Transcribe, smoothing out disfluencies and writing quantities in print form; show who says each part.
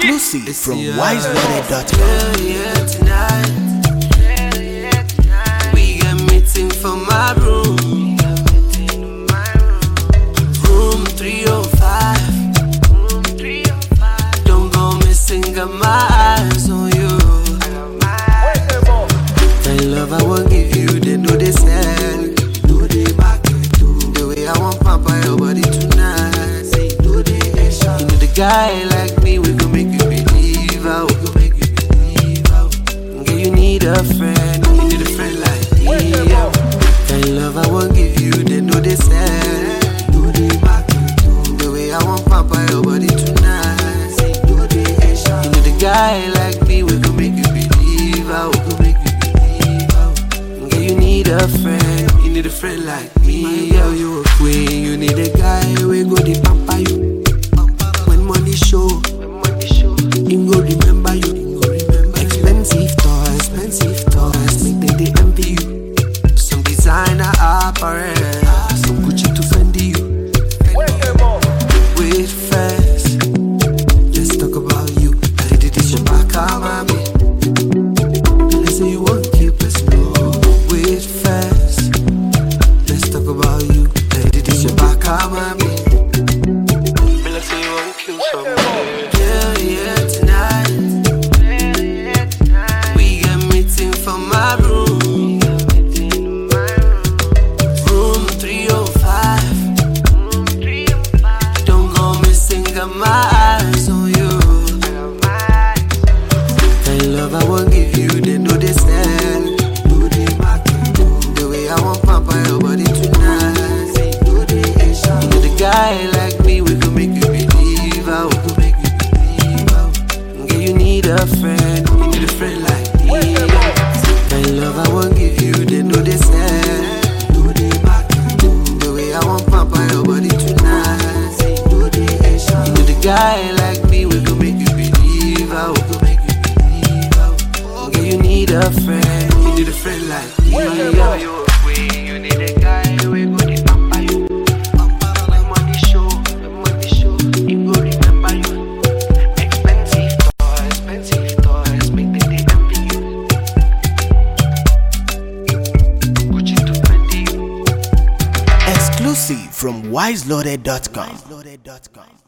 Speaker 1: Exclusive from wiseloaded.com.
Speaker 2: Yeah, tonight we got meeting for my room. Room 305. Don't go missing, got my eyes on you. Tell love I won't give you, they know they sell. Do they back the way I want papa your body tonight. Say do they Asian. You know the guy like me, we gon' make you believe out. Girl, you need a friend, you need a friend like me. Tell love I won't give you, they know they sell. Do they back the way I want papa your body tonight. Say do they Asian. You know the guy like me, we gon' make you believe out. You need a friend, you need a friend like me. Yo, you a queen, you need a guy we go the pamper you. When money show, him go remember you. Expensive toys, make them they envy you. Some designer apparel, some Gucci to Fendi you. Wait first, let's talk about you. I did this your back, mommy. Let's say you won't keep us slow. Wait first, let's talk about you. Lady, this your back, mommy. Let's say you won't kill somebody. Yeah, tonight we got meeting for my room. Room 305. Don't go missing, got my eyes on you. Tell love I won't give you, they know they sell. I want papa your body tonight. You know the guy like me, we gon' make you believe out. Girl, you need a friend, you need a friend like me. That love I won't give you, they know they sell. The way I want papa your body tonight. You know the guy like me, we gon' make you believe out. Girl, you need a friend, you need a friend like me. You need a guy we go the pamper you. When money show, him go remember you. Expensive toys, make them they envy you. Gucci to Fendi you.
Speaker 1: Exclusive from wiseloaded.com.